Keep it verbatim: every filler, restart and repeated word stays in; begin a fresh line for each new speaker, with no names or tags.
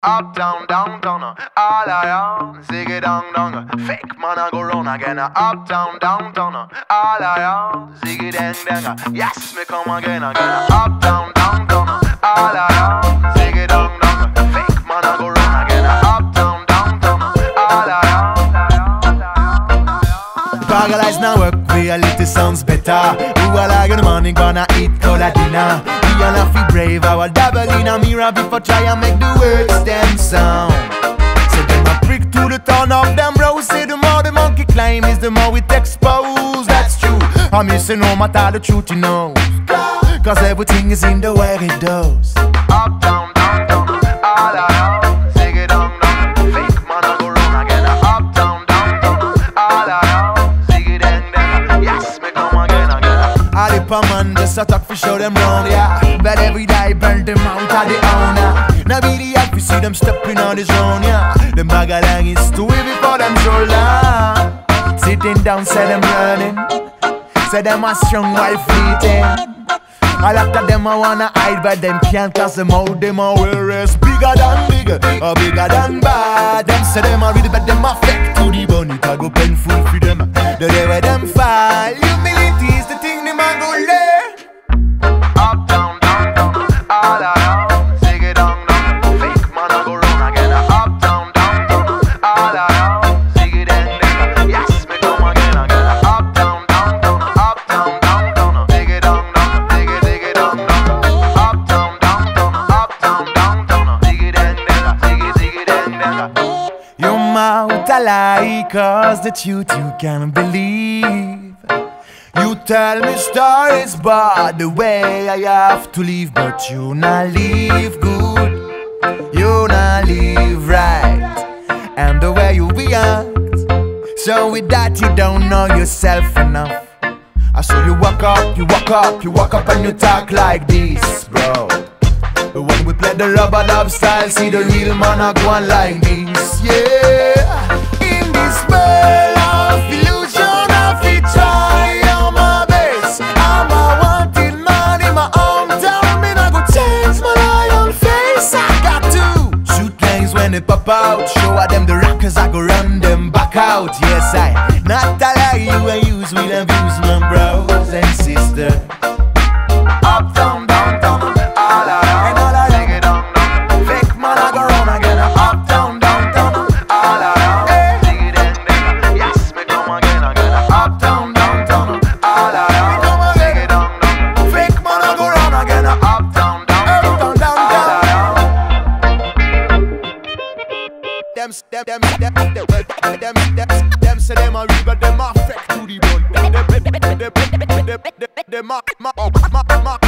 Up, down, down, down, uh, all I am, zig it down, down, uh, fake man I go round again, uh, up, down, down, down, uh, all I am, zig it dang, dang, uh, yes, me come again, again, uh, up, down, down, down, uh, all I am, zig it down, down, uh, fake man I go round again, uh, up, down, down, down, uh, all I am.
Paralyze now work, reality sounds better. Who are like in the morning gonna eat cola dinner? We all have to brave, I will double in a mirror before try and make the words them sound. So them a prick to the turn of them rows. Say the more the monkey climb is the more it exposed. That's true, I'm missing no matter the truth you know, cause everything is in the way it does.
Up, down, down, down, all I am, zig it down, down, fake man I go round again, up, down, down, down, all I am, zig it dang, dang, yes, me come again, again.
All the poor man just a talk for show them round, yeah. But every day burn them out of the owner. Now be the act, we see them stepping on the zone, yeah. Them bagalang is too heavy for them so long. Sitting down, say them running, say them a strong while fleeting. All after them I wanna hide, but them can't, cause them out them a will rest bigger than bigger, or bigger than bad. Them say them a real, but them a fake to the bone. It a go painful for them, the day where them fall. Humility is the thing them a go learn.
Up, down, down, down, all I am, zig it down, down, fake man I go round again, up, down, down, down, all I am, zig it dang, dang, yes, me come again, again, up, down, down, down, up, down, down, down, zig it down, down, zig it, zig it down, down, up, down, down, down, up, down, down, down, zig it dang, dang, zig it, zig it dang, dang.
Your mouth a lie, cause the truth you can't believe. You tell me stories about the way I have to live, but you not live good, you not live right, and the way you react. So with that you don't know yourself enough. I saw you walk up, you walk up, you walk up and you talk like this, bro. But when we play the rubber dub style, see the real man a go on like this, yeah. In this world of illusion, I feel try on my best. I'm a wanted man in my hometown, me not go change my lion face. I got to shoot things when they pop out, show at them the rockers, I go run them back out. Yes, I not allow you and use will abuse my bros and sisters.
Up, down, down, down, all I am, zig it down, down, fake man I go round again, up, down, down, down, all I am, zig it dang, dang, yes, me come again, again, up, down, down, down, all I am, zig it down, down, fake man I go round again, up, down, down, down, all I am.
Them, them, them, them, them, them, them, them say them a real, but them a fake to the bone. Them, them, them, them, them, them, them, them, them, them, them, them, them,